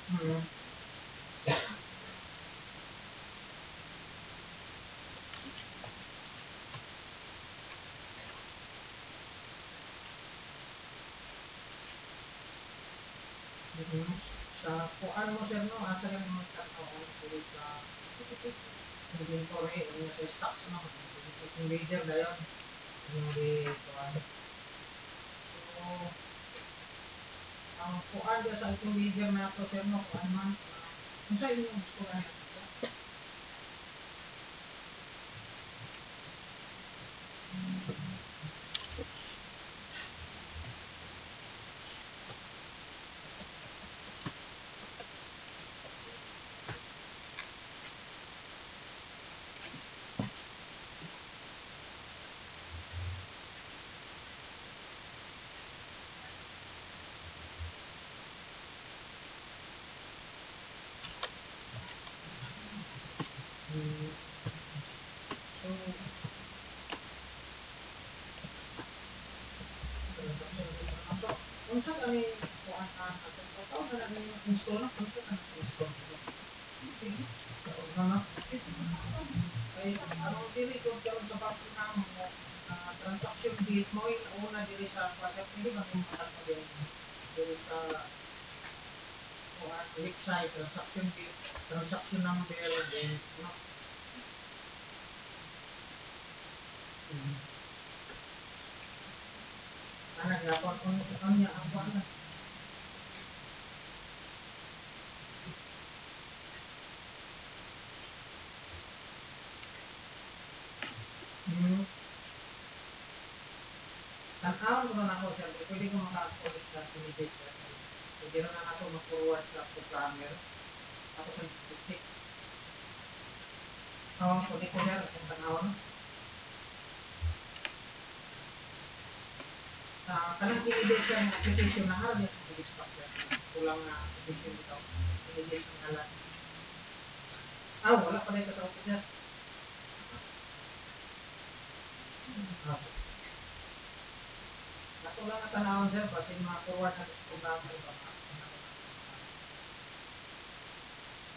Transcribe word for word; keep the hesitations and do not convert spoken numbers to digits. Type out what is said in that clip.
Hmm. Mm-hmm. Sa kung ano mo sir no, asa lang mo tanaw dili sa inventory o sa stocks no. Yung leader dayon yung di kuan. So ang kuan sa itong leader na to sir no, kuan man. Unsa inyong gusto na yan? Hmm. So so unsa kani kuan na totoo na lang yung install na unsa ka install sige so na ay ang dili ko karon sa banko na mo ah, transaction date mo yung una diri sa quarter hindi ba may matatag din diri sa kuan website transaction date transaction number then no mm. Ana gyapon on on niya ang kuan na mm. Tan-awon ko na ako sir pwede ko maka-connect sa immediate sir pwede na na ako mag-forward sa programmer ako sa check oh connect ko sir kung tan-awon ah kanang immediate sir na application na haro niya sa stock sir kulang na application ito immediate ang ngalan ah wala pa rin ka sa office sir ah ato lang na tanawon sir basin ma-forward na sa programmer ba